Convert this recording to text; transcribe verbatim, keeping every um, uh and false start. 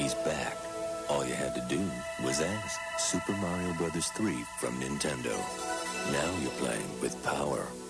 He's back. All you had to do was ask. Super Mario Bros. three from Nintendo. Now you're playing with power.